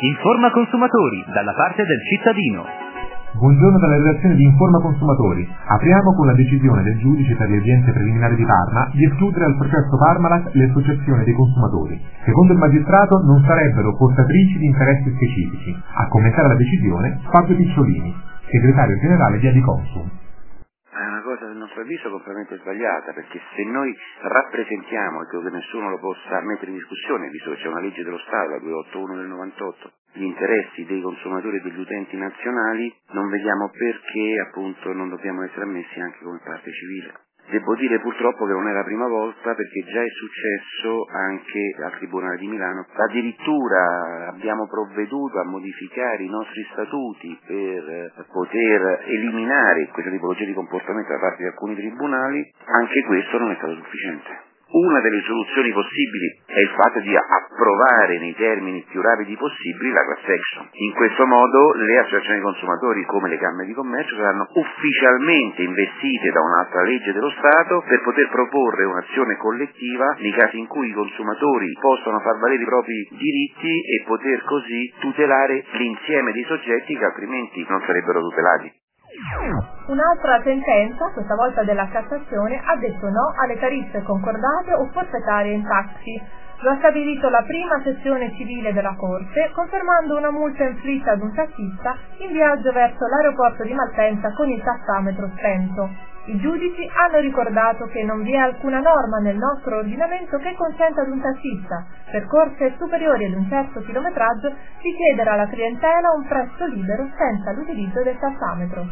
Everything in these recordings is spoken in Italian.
Informa Consumatori, dalla parte del cittadino. Buongiorno dalla redazione di Informa Consumatori. Apriamo con la decisione del giudice per le udienze preliminari di Parma di escludere dal processo Parmalat le associazioni dei consumatori. Secondo il magistrato non sarebbero portatrici di interessi specifici. A commentare la decisione Fabio Picciolini, segretario generale di Adiconsum. È una cosa, a nostro avviso, completamente sbagliata, perché se noi rappresentiamo, e credo che nessuno lo possa mettere in discussione, visto che c'è una legge dello Stato, la 281 del 98, gli interessi dei consumatori e degli utenti nazionali, non vediamo perché appunto non dobbiamo essere ammessi anche come parte civile. Devo dire purtroppo che non è la prima volta, perché già è successo anche al Tribunale di Milano. Addirittura abbiamo provveduto a modificare i nostri statuti per poter eliminare questa tipologia di comportamento da parte di alcuni tribunali. Anche questo non è stato sufficiente. Una delle soluzioni possibili è il fatto di approvare nei termini più rapidi possibili la class action. In questo modo le associazioni dei consumatori, come le Camere di Commercio, saranno ufficialmente investite da un'altra legge dello Stato per poter proporre un'azione collettiva nei casi in cui i consumatori possano far valere i propri diritti e poter così tutelare l'insieme dei soggetti che altrimenti non sarebbero tutelati. Un'altra sentenza, questa volta della Cassazione, ha detto no alle tariffe concordate o forfettarie in taxi. Lo ha stabilito la prima sezione civile della Corte, confermando una multa inflitta ad un tassista in viaggio verso l'aeroporto di Malpensa con il tassametro spento. I giudici hanno ricordato che non vi è alcuna norma nel nostro ordinamento che consenta ad un tassista, per corse superiori ad un certo chilometraggio, di chiedere alla clientela un prezzo libero senza l'utilizzo del tassametro.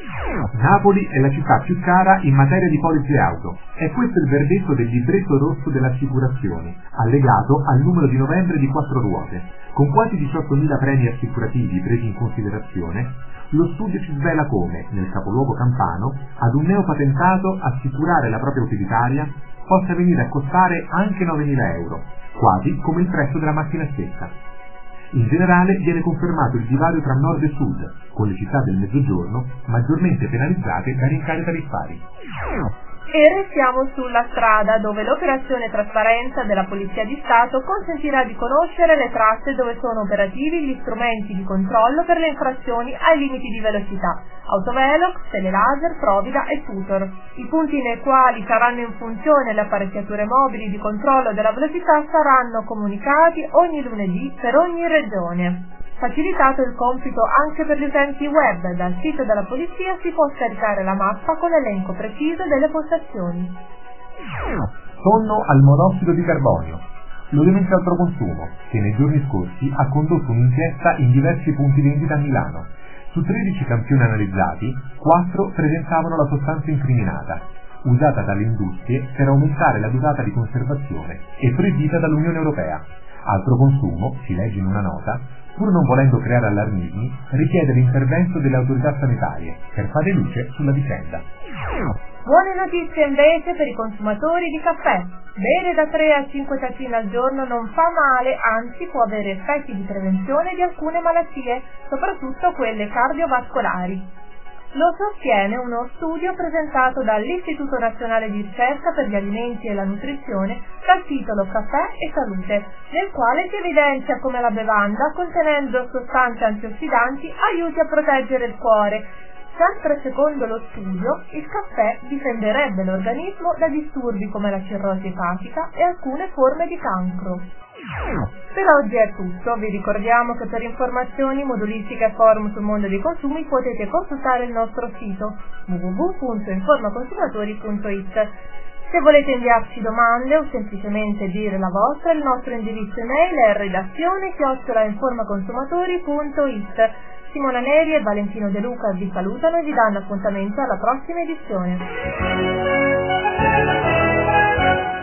Napoli è la città più cara in materia di polizze auto. È questo il verdetto del libretto rosso delle assicurazioni, allegato al numero di novembre di 4 ruote. Con quasi 18.000 premi assicurativi presi in considerazione, lo studio ci svela come, nel capoluogo campano, ad un neopatentato assicurare la propria utilitaria possa venire a costare anche 9.000 euro, quasi come il prezzo della macchina stessa. In generale viene confermato il divario tra nord e sud, con le città del mezzogiorno maggiormente penalizzate da rincari tariffari. E restiamo sulla strada, dove l'operazione trasparenza della Polizia di Stato consentirà di conoscere le tratte dove sono operativi gli strumenti di controllo per le infrazioni ai limiti di velocità, autovelox, telelaser, provida e tutor. I punti nei quali saranno in funzione le apparecchiature mobili di controllo della velocità saranno comunicati ogni lunedì per ogni regione. Facilitato il compito anche per gli utenti web, dal sito della polizia si può scaricare la mappa con l'elenco preciso delle postazioni. Sonno al monossido di carbonio. Lo denuncia Altro Consumo, che nei giorni scorsi ha condotto un'inchiesta in diversi punti vendita a Milano. Su 13 campioni analizzati, 4 presentavano la sostanza incriminata, usata dalle industrie per aumentare la durata di conservazione e proibita dall'Unione Europea. Altro Consumo, si legge in una nota, pur non volendo creare allarmismi, richiede l'intervento delle autorità sanitarie per fare luce sulla vicenda. Buone notizie invece per i consumatori di caffè. Bere da 3 a 5 tazzine al giorno non fa male, anzi può avere effetti di prevenzione di alcune malattie, soprattutto quelle cardiovascolari. Lo sostiene uno studio presentato dall'Istituto Nazionale di Ricerca per gli Alimenti e la Nutrizione dal titolo Caffè e Salute, nel quale si evidenzia come la bevanda, contenendo sostanze antiossidanti, aiuti a proteggere il cuore. Sempre secondo lo studio, il caffè difenderebbe l'organismo da disturbi come la cirrosi epatica e alcune forme di cancro. Per oggi è tutto, vi ricordiamo che per informazioni, modulistica e forum sul mondo dei consumi potete consultare il nostro sito www.informaconsumatori.it. Se volete inviarci domande o semplicemente dire la vostra, il nostro indirizzo email è redazione@informaconsumatori.it. Simona Neri e Valentino De Luca vi salutano e vi danno appuntamento alla prossima edizione.